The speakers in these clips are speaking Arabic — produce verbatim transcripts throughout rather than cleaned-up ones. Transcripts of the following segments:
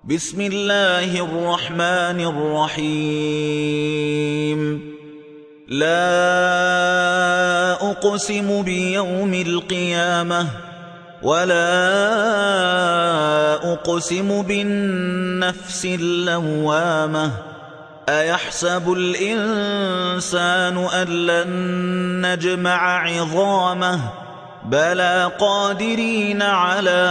بسم الله الرحمن الرحيم لا أقسم بيوم القيامة ولا أقسم بالنفس اللوامة أيحسب الإنسان أن لن نجمع عظامه بلى قادرين على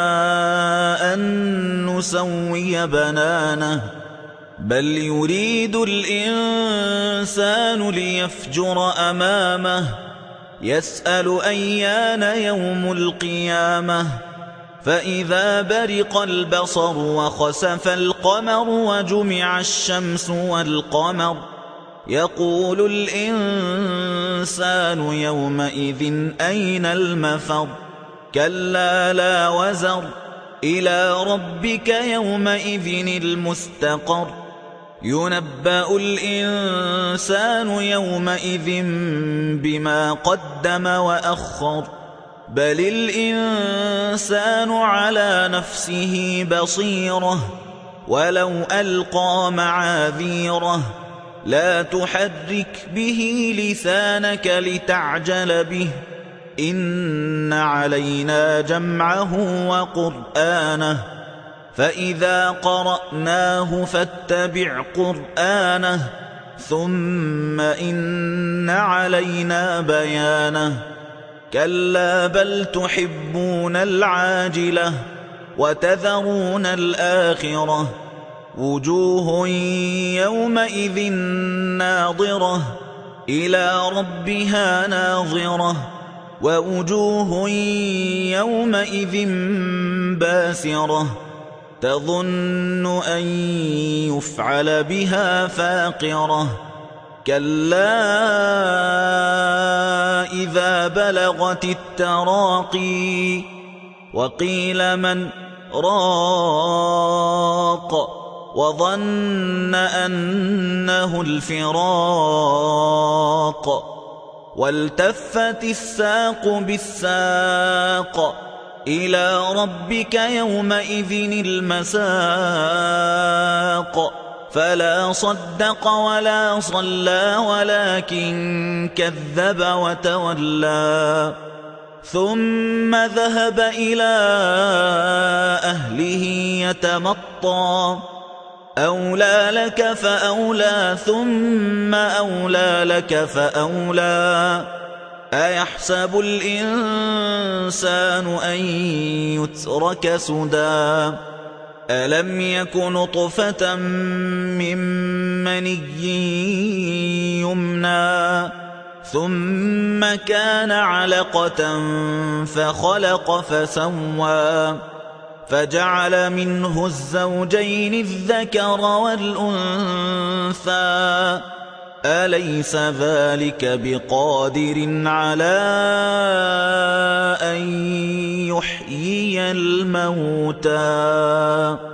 أن نسوي بنانه بل يريد الإنسان ليفجر أمامه يسأل أيان يوم القيامة فإذا برق البصر وخسف القمر وجمع الشمس والقمر يقول الإنسان يومئذ أين المفر كلا لا وزر إلى ربك يومئذ المستقر ينبأ الإنسان يومئذ بما قدم وأخر بل الإنسان على نفسه بصيرة ولو ألقى معاذيره لا تحرك به لسانك لتعجل به إن علينا جمعه وقرآنه فإذا قرأناه فاتبع قرآنه ثم إن علينا بيانه كلا بل تحبون العاجلة وتذرون الآخرة وجوه يومئذ ناظرة إلى ربها ناظرة ووجوه يومئذ باسرة تظن أن يفعل بها فاقرة كلا إذا بلغت التراقي وقيل من راق وظن أنه الفراق والتفت الساق بالساق إلى ربك يومئذ المساق فلا صدق ولا صلى ولكن كذب وتولى ثم ذهب إلى أهله يتمطى أولى لك فأولى ثم أولى لك فأولى أيحسب الإنسان أن يترك سدى ألم يك نطفة من مني يمنى ثم كان علقة فخلق فسوى فجعل منه الزوجين الذكر والأنثى أليس ذلك بقادر على أن يحيي الموتى